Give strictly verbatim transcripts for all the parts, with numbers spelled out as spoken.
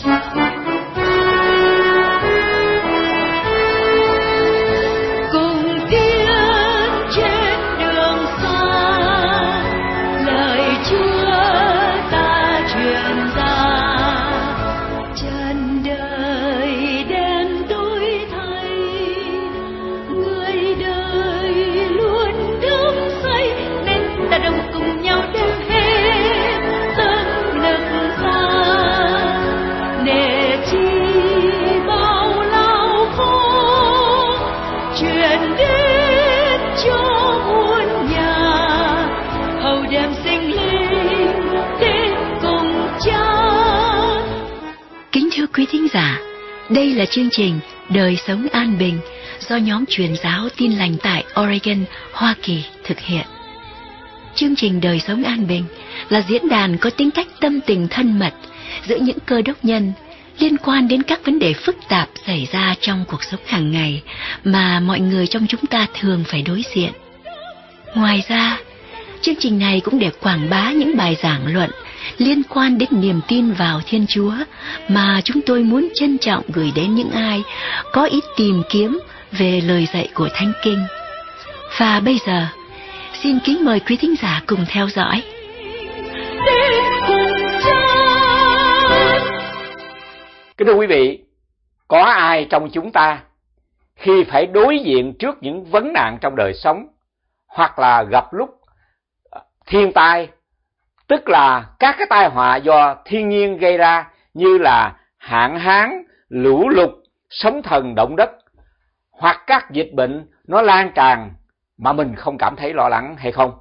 Quý thính giả, đây là chương trình Đời sống an bình do nhóm truyền giáo Tin lành tại Oregon, Hoa Kỳ thực hiện. Chương trình Đời sống an bình là diễn đàn có tính cách tâm tình thân mật giữa những cơ đốc nhân liên quan đến các vấn đề phức tạp xảy ra trong cuộc sống hàng ngày mà mọi người trong chúng ta thường phải đối diện. Ngoài ra, chương trình này cũng để quảng bá những bài giảng luận liên quan đến niềm tin vào Thiên Chúa mà chúng tôi muốn trân trọng gửi đến những ai có ý tìm kiếm về lời dạy của Thánh Kinh. Và bây giờ, xin kính mời quý thính giả cùng theo dõi. Kính thưa quý vị, có ai trong chúng ta khi phải đối diện trước những vấn nạn trong đời sống hoặc là gặp lúc thiên tai, tức là các cái tai họa do thiên nhiên gây ra như là hạn hán, lũ lụt, sóng thần, động đất, hoặc các dịch bệnh nó lan tràn mà mình không cảm thấy lo lắng hay không?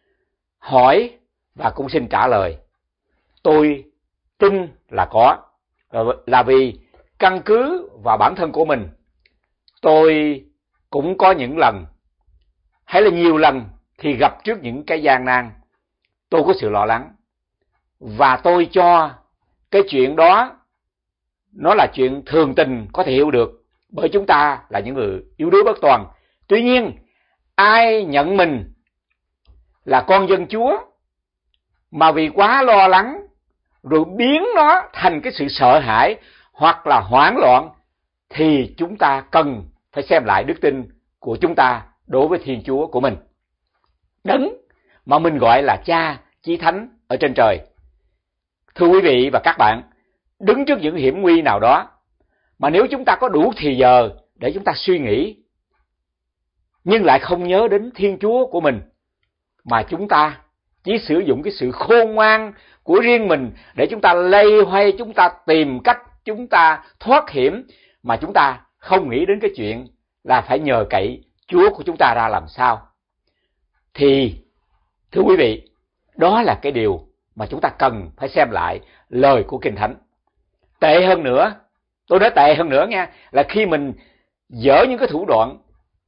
Hỏi và cũng xin trả lời. Tôi tin là có, là vì căn cứ vào bản thân của mình. Tôi cũng có những lần, hay là nhiều lần thì gặp trước những cái gian nan, tôi có sự lo lắng. Và tôi cho cái chuyện đó nó là chuyện thường tình có thể hiểu được, bởi chúng ta là những người yếu đuối bất toàn. Tuy nhiên, ai nhận mình là con dân Chúa mà vì quá lo lắng rồi biến nó thành cái sự sợ hãi hoặc là hoảng loạn, thì chúng ta cần phải xem lại đức tin của chúng ta đối với Thiên Chúa của mình, Đấng mà mình gọi là Cha Chí Thánh ở trên trời. Thưa quý vị và các bạn, đứng trước những hiểm nguy nào đó, mà nếu chúng ta có đủ thì giờ để chúng ta suy nghĩ, nhưng lại không nhớ đến Thiên Chúa của mình, mà chúng ta chỉ sử dụng cái sự khôn ngoan của riêng mình để chúng ta lây hoay, chúng ta tìm cách, chúng ta thoát hiểm, mà chúng ta không nghĩ đến cái chuyện là phải nhờ cậy Chúa của chúng ta ra làm sao, thì thưa quý vị, đó là cái điều mà chúng ta cần phải xem lại lời của Kinh Thánh. Tệ hơn nữa, tôi nói tệ hơn nữa nha, là khi mình dở những cái thủ đoạn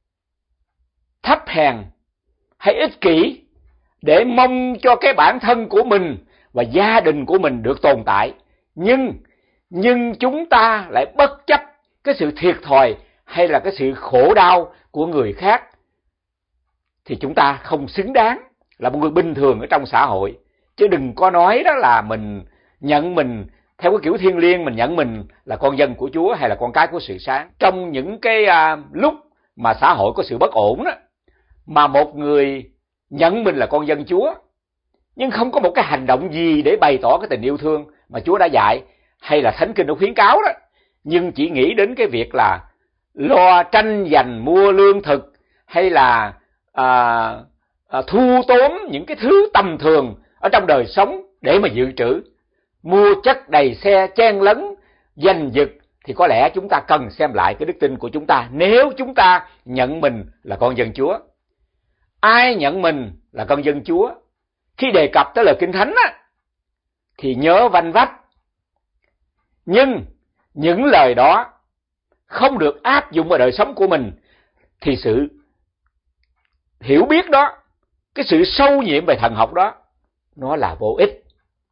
thấp hèn hay ích kỷ để mong cho cái bản thân của mình và gia đình của mình được tồn tại, nhưng nhưng chúng ta lại bất chấp cái sự thiệt thòi hay là cái sự khổ đau của người khác, thì chúng ta không xứng đáng là một người bình thường ở trong xã hội. Chứ đừng có nói đó là mình nhận mình theo cái kiểu thiêng liêng, mình nhận mình là con dân của Chúa hay là con cái của sự sáng. Trong những cái à, lúc mà xã hội có sự bất ổn đó, mà một người nhận mình là con dân Chúa nhưng không có một cái hành động gì để bày tỏ cái tình yêu thương mà Chúa đã dạy hay là Thánh Kinh đã khuyến cáo đó, nhưng chỉ nghĩ đến cái việc là lo tranh giành mua lương thực hay là à, à, thu tóm những cái thứ tầm thường ở trong đời sống để mà dự trữ, mua chất đầy xe chen lấn giành giật, thì có lẽ chúng ta cần xem lại cái đức tin của chúng ta nếu chúng ta nhận mình là con dân Chúa. Ai nhận mình là con dân Chúa khi đề cập tới lời Kinh Thánh á, thì nhớ vanh vách, nhưng những lời đó không được áp dụng vào đời sống của mình, thì sự hiểu biết đó, cái sự sâu nhiệm về thần học đó, nó là vô ích.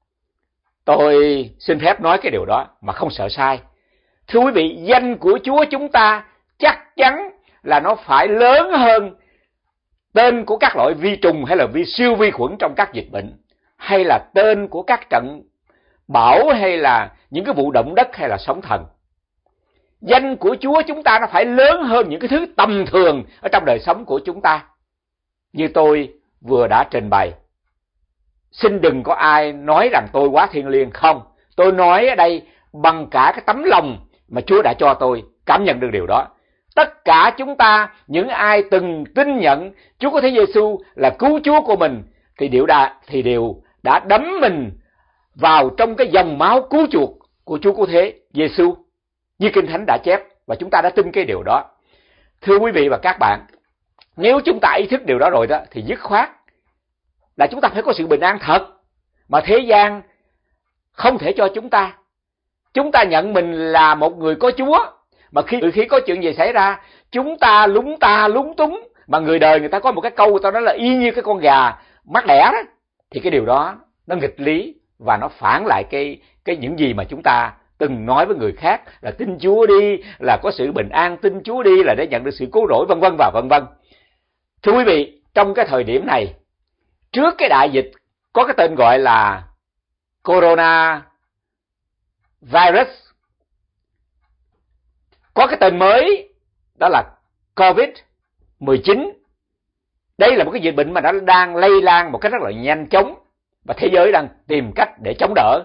Tôi xin phép nói cái điều đó mà không sợ sai. Thưa quý vị, danh của Chúa chúng ta chắc chắn là nó phải lớn hơn tên của các loại vi trùng hay là vi siêu vi khuẩn trong các dịch bệnh, hay là tên của các trận bão hay là những cái vụ động đất hay là sóng thần. Danh của Chúa chúng ta nó phải lớn hơn những cái thứ tầm thường ở trong đời sống của chúng ta. Như tôi vừa đã trình bày, xin đừng có ai nói rằng tôi quá thiêng liêng. Không, tôi nói ở đây bằng cả cái tấm lòng mà Chúa đã cho tôi cảm nhận được điều đó. Tất cả chúng ta, những ai từng tin nhận Chúa có Thế Giêsu là cứu Chúa của mình, thì đều đã, thì đều đã đắm mình vào trong cái dòng máu cứu chuộc của Chúa Cứu Thế Giêsu, như Kinh Thánh đã chép, và chúng ta đã tin cái điều đó. Thưa quý vị và các bạn, nếu chúng ta ý thức điều đó rồi đó, thì dứt khoát là chúng ta phải có sự bình an thật mà thế gian không thể cho chúng ta. Chúng ta nhận mình là một người có Chúa, mà khi khi có chuyện gì xảy ra, chúng ta lúng ta lúng túng, mà người đời người ta có một cái câu người ta nói là y như cái con gà mắc đẻ đó, thì cái điều đó nó nghịch lý và nó phản lại cái cái những gì mà chúng ta từng nói với người khác là tin Chúa đi là có sự bình an, tin Chúa đi là để nhận được sự cứu rỗi, vân vân và vân vân. Thưa quý vị, trong cái thời điểm này, trước cái đại dịch có cái tên gọi là Corona virus, có cái tên mới đó là covid mười chín. Đây là một cái dịch bệnh mà nó đang lây lan một cách rất là nhanh chóng, và thế giới đang tìm cách để chống đỡ.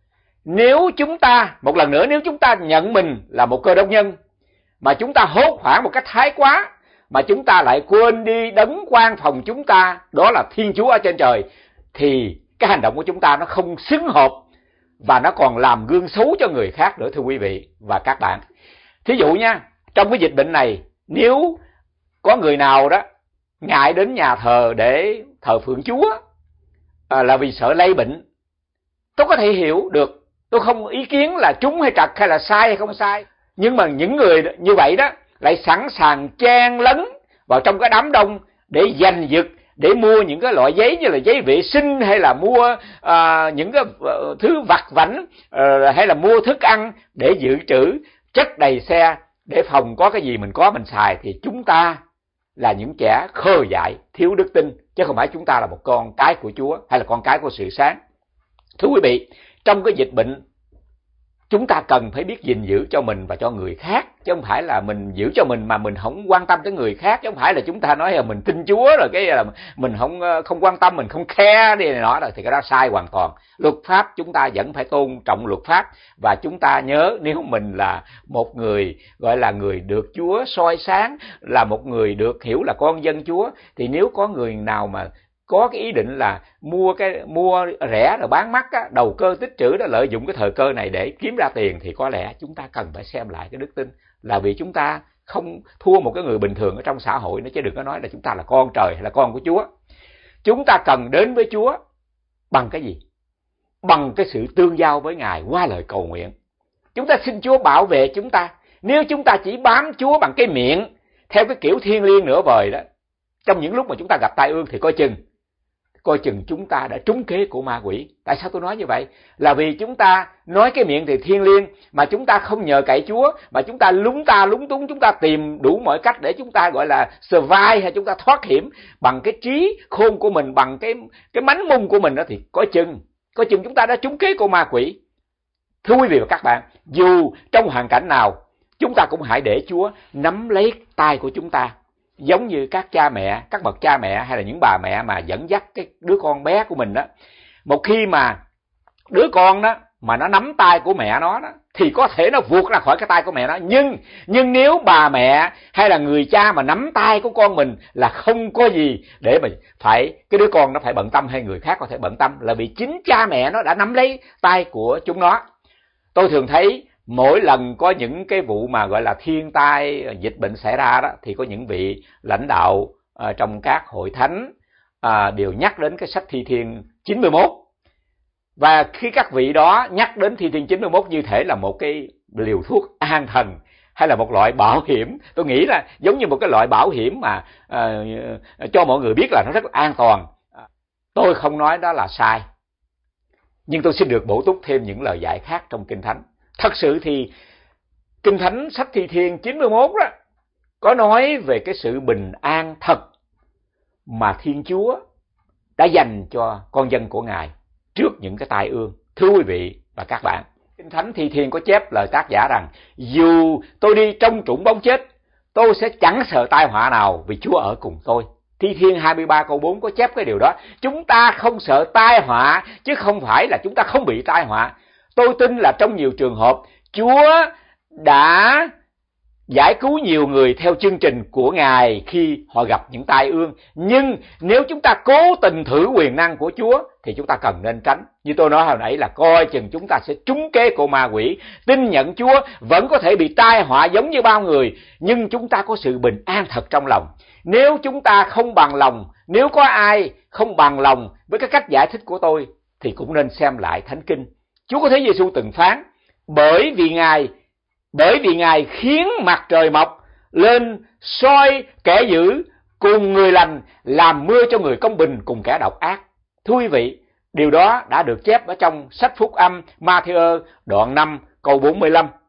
Nếu chúng ta, một lần nữa, nếu chúng ta nhận mình là một Cơ Đốc nhân, mà chúng ta hốt hoảng một cách thái quá, mà chúng ta lại quên đi đấng quan phòng chúng ta, đó là Thiên Chúa ở trên trời, thì cái hành động của chúng ta nó không xứng hợp, và nó còn làm gương xấu cho người khác nữa, thưa quý vị và các bạn. Thí dụ nha, trong cái dịch bệnh này, nếu có người nào đó ngại đến nhà thờ để thờ phượng Chúa à, là vì sợ lây bệnh, tôi có thể hiểu được. Tôi không ý kiến là trúng hay trật hay là sai hay không sai, nhưng mà những người như vậy đó lại sẵn sàng chen lấn vào trong cái đám đông để giành giật, để mua những cái loại giấy như là giấy vệ sinh, hay là mua à, những cái uh, thứ vặt vãnh, uh, hay là mua thức ăn để dự trữ chất đầy xe để phòng có cái gì mình có mình xài. Thì chúng ta là những kẻ khờ dại, thiếu đức tin, chứ không phải chúng ta là một con cái của Chúa hay là con cái của sự sáng. Thưa quý vị, trong cái dịch bệnh, chúng ta cần phải biết gìn giữ cho mình và cho người khác, chứ không phải là mình giữ cho mình mà mình không quan tâm tới người khác, chứ không phải là chúng ta nói là mình tin Chúa rồi cái là mình không không quan tâm, mình không care đi này nọ, thì cái đó sai hoàn toàn. Luật pháp chúng ta vẫn phải tôn trọng luật pháp, và chúng ta nhớ, nếu mình là một người gọi là người được Chúa soi sáng, là một người được hiểu là con dân Chúa, thì nếu có người nào mà có cái ý định là mua cái mua rẻ rồi bán mắc á, đầu cơ tích trữ đó, lợi dụng cái thời cơ này để kiếm ra tiền, thì có lẽ chúng ta cần phải xem lại cái đức tin, là vì chúng ta không thua một cái người bình thường ở trong xã hội nữa, chứ đừng có nói là chúng ta là con trời hay là con của Chúa. Chúng ta cần đến với Chúa bằng cái gì? Bằng cái sự tương giao với Ngài qua lời cầu nguyện. Chúng ta xin Chúa bảo vệ chúng ta. Nếu chúng ta chỉ bám Chúa bằng cái miệng theo cái kiểu thiêng liêng nửa vời đó, trong những lúc mà chúng ta gặp tai ương thì coi chừng coi chừng chúng ta đã trúng kế của ma quỷ. Tại sao tôi nói như vậy? Là vì chúng ta nói cái miệng thì thiêng liêng, mà chúng ta không nhờ cậy Chúa, mà chúng ta lúng ta lúng túng, chúng ta tìm đủ mọi cách để chúng ta gọi là survive, hay chúng ta thoát hiểm bằng cái trí khôn của mình, bằng cái cái mánh mung của mình đó, thì coi chừng coi chừng chúng ta đã trúng kế của ma quỷ. Thưa quý vị và các bạn, dù trong hoàn cảnh nào, chúng ta cũng hãy để Chúa nắm lấy tay của chúng ta, giống như các cha mẹ, các bậc cha mẹ hay là những bà mẹ mà dẫn dắt cái đứa con bé của mình đó. Một khi mà đứa con đó mà nó nắm tay của mẹ nó đó, thì có thể nó vụt ra khỏi cái tay của mẹ nó. Nhưng nhưng nếu bà mẹ hay là người cha mà nắm tay của con mình là không có gì để mà phải cái đứa con nó phải bận tâm hay người khác có thể bận tâm, là vì chính cha mẹ nó đã nắm lấy tay của chúng nó. Tôi thường thấy mỗi lần có những cái vụ mà gọi là thiên tai, dịch bệnh xảy ra đó, thì có những vị lãnh đạo uh, trong các hội thánh uh, đều nhắc đến cái sách Thi Thiên chín mươi mốt. Và khi các vị đó nhắc đến Thi Thiên chín mươi mốt như thể là một cái liều thuốc an thần hay là một loại bảo hiểm, tôi nghĩ là giống như một cái loại bảo hiểm mà uh, cho mọi người biết là nó rất là an toàn. Tôi không nói đó là sai, nhưng tôi xin được bổ túc thêm những lời dạy khác trong Kinh Thánh. Thật sự thì Kinh Thánh sách Thi Thiên chín mươi mốt đó có nói về cái sự bình an thật mà Thiên Chúa đã dành cho con dân của Ngài trước những cái tai ương. Thưa quý vị và các bạn. Kinh Thánh Thi Thiên có chép lời tác giả rằng: dù tôi đi trong trũng bóng chết, tôi sẽ chẳng sợ tai họa nào, vì Chúa ở cùng tôi. Thi Thiên hai mươi ba câu bốn có chép cái điều đó. Chúng ta không sợ tai họa, chứ không phải là chúng ta không bị tai họa. Tôi tin là trong nhiều trường hợp, Chúa đã giải cứu nhiều người theo chương trình của Ngài khi họ gặp những tai ương. Nhưng nếu chúng ta cố tình thử quyền năng của Chúa thì chúng ta cần nên tránh. Như tôi nói hồi nãy là coi chừng chúng ta sẽ trúng kế của ma quỷ. Tin nhận Chúa vẫn có thể bị tai họa giống như bao người, nhưng chúng ta có sự bình an thật trong lòng. Nếu chúng ta không bằng lòng, nếu có ai không bằng lòng với cái cách giải thích của tôi, thì cũng nên xem lại Thánh Kinh. Chúa có Thế Giêsu từng phán: bởi vì Ngài Bởi vì Ngài khiến mặt trời mọc lên soi kẻ dữ cùng người lành, làm mưa cho người công bình cùng kẻ độc ác. Thưa quý vị, điều đó đã được chép ở trong sách Phúc Âm Ma-thi-ơ đoạn năm câu bốn mươi lăm.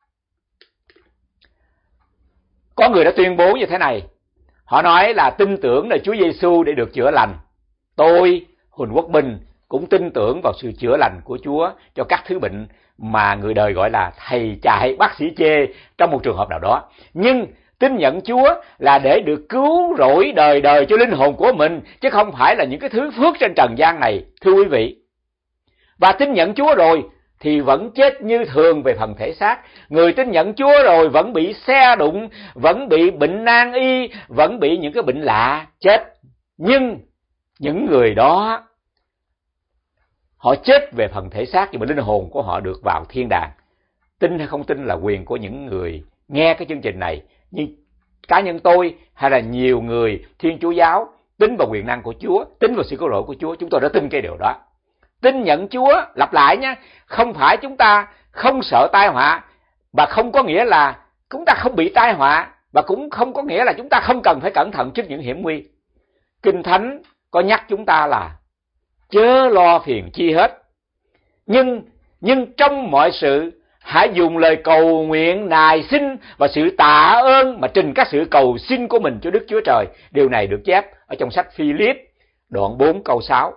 Có người đã tuyên bố như thế này. Họ nói là tin tưởng nơi Chúa Giêsu để được chữa lành. Tôi, Huỳnh Quốc Bình, cũng tin tưởng vào sự chữa lành của Chúa cho các thứ bệnh mà người đời gọi là thầy chạy bác sĩ chê trong một trường hợp nào đó. Nhưng tin nhận Chúa là để được cứu rỗi đời đời cho linh hồn của mình, chứ không phải là những cái thứ phước trên trần gian này, thưa quý vị. Và tin nhận Chúa rồi thì vẫn chết như thường về phần thể xác. Người tin nhận Chúa rồi vẫn bị xe đụng, vẫn bị bệnh nan y, vẫn bị những cái bệnh lạ chết. Nhưng những người đó, họ chết về phần thể xác, nhưng mà linh hồn của họ được vào thiên đàng. Tin hay không tin là quyền của những người nghe cái chương trình này. Nhưng cá nhân tôi hay là nhiều người Thiên Chúa giáo tin vào quyền năng của Chúa, tin vào sự cứu rỗi của Chúa. Chúng tôi đã tin cái điều đó. Tin nhận Chúa, lặp lại nhé, không phải chúng ta không sợ tai họa, và không có nghĩa là chúng ta không bị tai họa, và cũng không có nghĩa là chúng ta không cần phải cẩn thận trước những hiểm nguy. Kinh Thánh có nhắc chúng ta là chớ lo phiền chi hết, nhưng nhưng trong mọi sự hãy dùng lời cầu nguyện, nài xin và sự tạ ơn mà trình các sự cầu xin của mình cho Đức Chúa Trời. Điều này được chép ở trong sách Phi-líp đoạn bốn câu sáu.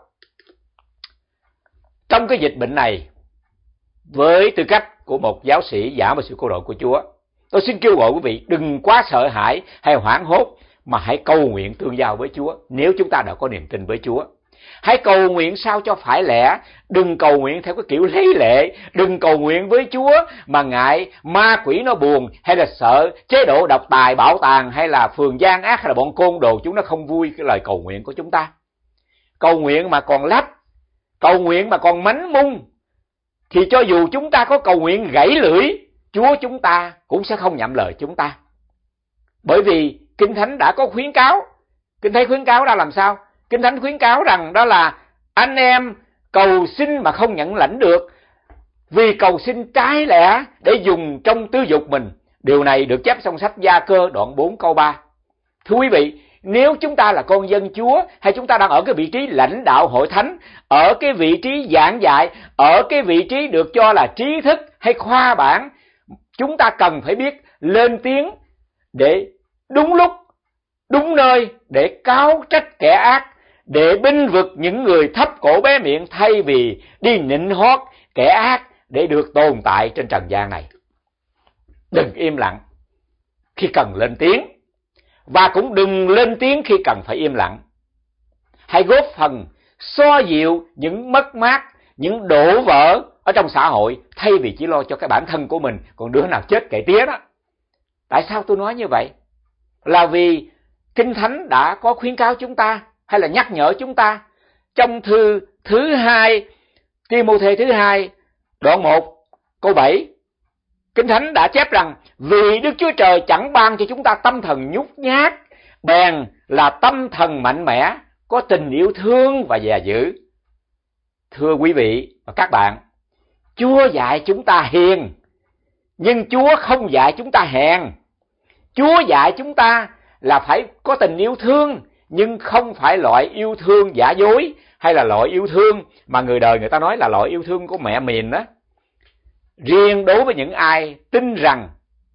Trong cái dịch bệnh này, với tư cách của một giáo sĩ giảng về sự cứu rỗi của Chúa, tôi xin kêu gọi quý vị đừng quá sợ hãi hay hoảng hốt, mà hãy cầu nguyện tương giao với Chúa nếu chúng ta đã có niềm tin với Chúa. Hãy cầu nguyện sao cho phải lẽ, đừng cầu nguyện theo cái kiểu lấy lệ, đừng cầu nguyện với Chúa mà ngại ma quỷ nó buồn, hay là sợ chế độ độc tài bảo tàng, hay là phường gian ác, hay là bọn côn đồ chúng nó không vui cái lời cầu nguyện của chúng ta. Cầu nguyện mà còn lắp, cầu nguyện mà còn mánh mung, thì cho dù chúng ta có cầu nguyện gãy lưỡi, Chúa chúng ta cũng sẽ không nhậm lời chúng ta. Bởi vì Kinh Thánh đã có khuyến cáo. Kinh Thánh khuyến cáo ra làm sao? Kinh Thánh khuyến cáo rằng đó là anh em cầu xin mà không nhận lãnh được, vì cầu xin trái lẽ để dùng trong tư dục mình. Điều này được chép trong sách Gia Cơ đoạn bốn câu ba. Thưa quý vị, nếu chúng ta là con dân Chúa, hay chúng ta đang ở cái vị trí lãnh đạo hội thánh, ở cái vị trí giảng dạy, ở cái vị trí được cho là trí thức hay khoa bảng, chúng ta cần phải biết lên tiếng để đúng lúc, đúng nơi, để cáo trách kẻ ác, để bênh vực những người thấp cổ bé miệng, thay vì đi nịnh hót kẻ ác để được tồn tại trên trần gian này. Đừng im lặng khi cần lên tiếng, và cũng đừng lên tiếng khi cần phải im lặng. Hãy góp phần xoa dịu những mất mát, những đổ vỡ ở trong xã hội, thay vì chỉ lo cho cái bản thân của mình, còn đứa nào chết kệ tía đó. Tại sao tôi nói như vậy? Là vì Kinh Thánh đã có khuyến cáo chúng ta, hay là nhắc nhở chúng ta. Trong thư thứ hai, Ti-mô-thê thứ hai, đoạn một, câu bảy, Kinh Thánh đã chép rằng: vì Đức Chúa Trời chẳng ban cho chúng ta tâm thần nhút nhát, bèn là tâm thần mạnh mẽ, có tình yêu thương và dè dữ. Thưa quý vị và các bạn, Chúa dạy chúng ta hiền, nhưng Chúa không dạy chúng ta hèn. Chúa dạy chúng ta là phải có tình yêu thương, nhưng không phải loại yêu thương giả dối, hay là loại yêu thương mà người đời người ta nói là loại yêu thương của mẹ miền đó. Riêng đối với những ai tin rằng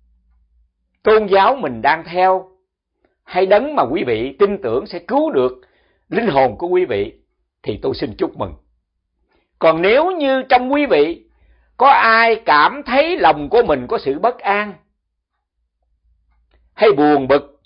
tôn giáo mình đang theo, hay đấng mà quý vị tin tưởng sẽ cứu được linh hồn của quý vị, thì tôi xin chúc mừng. Còn nếu như trong quý vị có ai cảm thấy lòng của mình có sự bất an hay buồn bực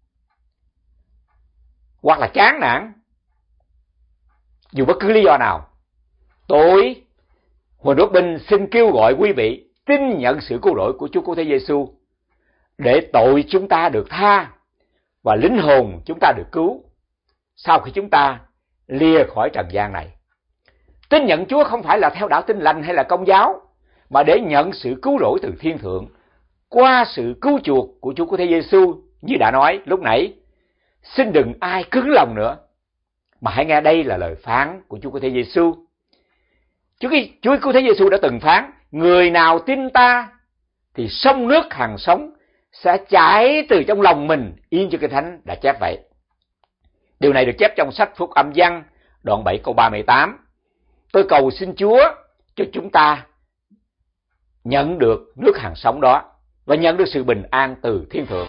hoặc là chán nản, dù bất cứ lý do nào, tôi Huỳnh Quốc Binh xin kêu gọi quý vị tin nhận sự cứu rỗi của Chúa Cứu Thế Giêsu để tội chúng ta được tha và linh hồn chúng ta được cứu sau khi chúng ta lìa khỏi trần gian này. Tin nhận Chúa không phải là theo đạo Tin Lành hay là Công giáo, mà để nhận sự cứu rỗi từ thiên thượng qua sự cứu chuộc của Chúa Cứu Thế Giêsu. Như đã nói lúc nãy, xin đừng ai cứng lòng nữa, mà hãy nghe đây là lời phán của Chúa Cứu Thế Giêsu. Chúa Chúa Cứu Thế Giêsu đã từng phán: người nào tin ta thì sông nước hằng sống sẽ chảy từ trong lòng mình, yên cho Kinh Thánh đã chép vậy. Điều này được chép trong sách Phúc Âm Giăng đoạn bảy câu ba mươi tám. Tôi cầu xin Chúa cho chúng ta nhận được nước hằng sống đó và nhận được sự bình an từ thiên thượng.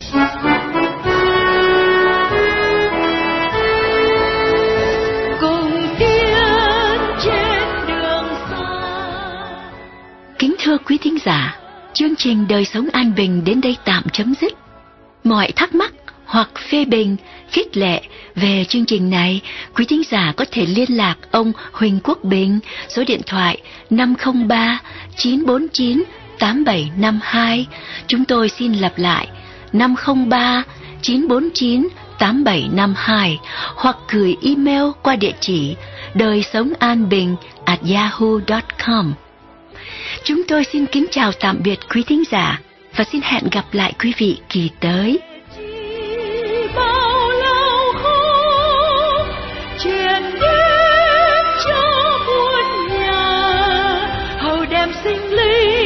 Kính thưa quý thính giả, chương trình Đời Sống An Bình đến đây tạm chấm dứt. Mọi thắc mắc hoặc phê bình, khích lệ về chương trình này, quý thính giả có thể liên lạc ông Huỳnh Quốc Bình, số điện thoại năm không ba chín bốn chín tám bảy năm hai. Chúng tôi xin lặp lại năm không ba chín bốn chín tám bảy năm hai, hoặc gửi email qua địa chỉ đời sống an bình a yahoo chấm com. Chúng tôi xin kính chào tạm biệt quý thính giả và xin hẹn gặp lại quý vị kỳ tới. Bao lâu không truyền đến cho muôn nhà, hầu đem sinh linh